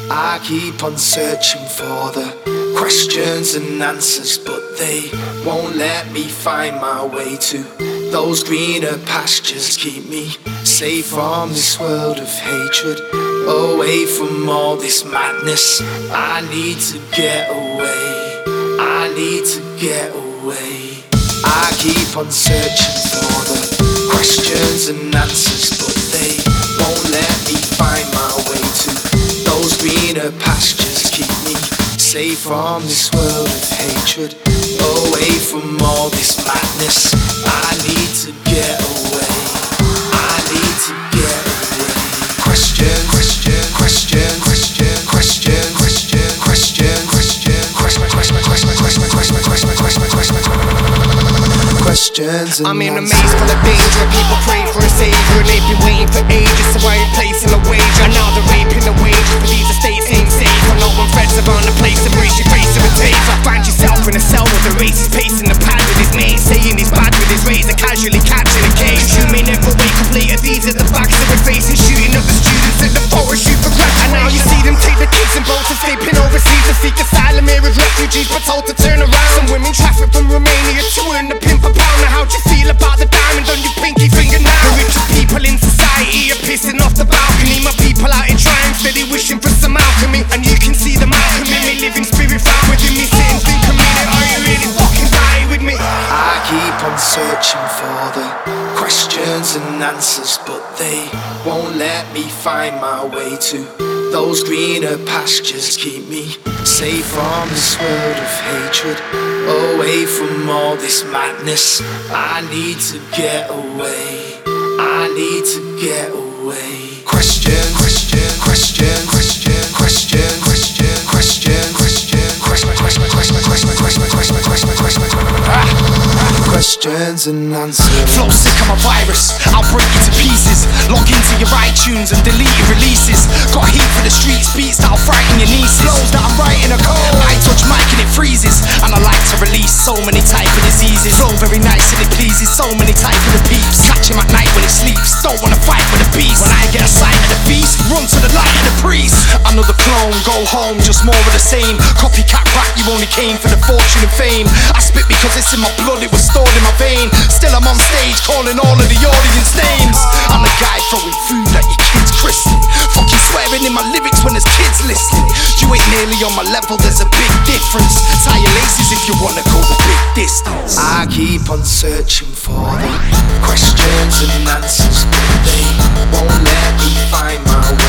I keep on searching for the questions and answers, but they won't let me find my way to those greener pastures. Keep me safe from this world of hatred, away from all this madness. I need to get away, I need to get away. I keep on searching for the questions and answers, but they won't let me find my way to those greener pastures. Keep me safe from this world of hatred, away from all this madness. I need to get away, I need to get away. Question, question, question, question, question, question, question, questions. I'm in a maze full of danger. People pray for a savior, and they've been waiting for ages. So I ain't placing a wager. And now they're raping the wages, but these estates ain't safe. When no one threats around the place, embrace your face of a taser. Find yourself in a cell with a racist pace in the pad with his mate, saying he's bad with his razor, casually catching a case. You may never wake up later. These are the facts that we're facing, shooting up the students at the photo shoot for graduation. And now you see them take the kids in boats, escaping overseas to seek asylum here as refugees, but told to turn around. Some women traffic from Romania to earn the pimp a pound. Now how'd you feel about the diamond on your pinky finger now? The richest people in society are pissing off the balcony. My people out in triumph, steady wishing for some alchemy. And you can see the alchemy, me living spirit found within me. Sit and think a minute, are you really fucking die with me? I keep on searching for the questions and answers, but they won't let me find my way to those greener pastures. Keep me safe from this world of hatred, away from all this madness. I need to get away, I need to get away. Question, question, question, question, question, question, question, question, questions and answers. Flow sick, I'm a virus, I'll break you to pieces. Log into your iTunes and delete your releases. Got heat for the streets, beats that'll frighten your nieces. Flows that I'm writing are cold, I touch mic and it freezes. And I like to release so many type of diseases. Flow very nice and it pleases so many type of the peeps. Catch him at night when he sleeps, don't wanna fight with the beast. When I get a sight of the beast, run to the light of the priest. Another clone, go home, just more of the same. Copycat rap, you only came for the fortune and fame. I spit because it's in my blood, it was stored in my vein. Still I'm on stage calling all of the audience names. I'm the guy throwing food at your kids' christening. Fucking swearing in my lyrics when there's kids listening. You ain't nearly on my level, there's a big difference. Tie your laces if you wanna go the big distance. I keep on searching for the questions and answers, but they won't let me find my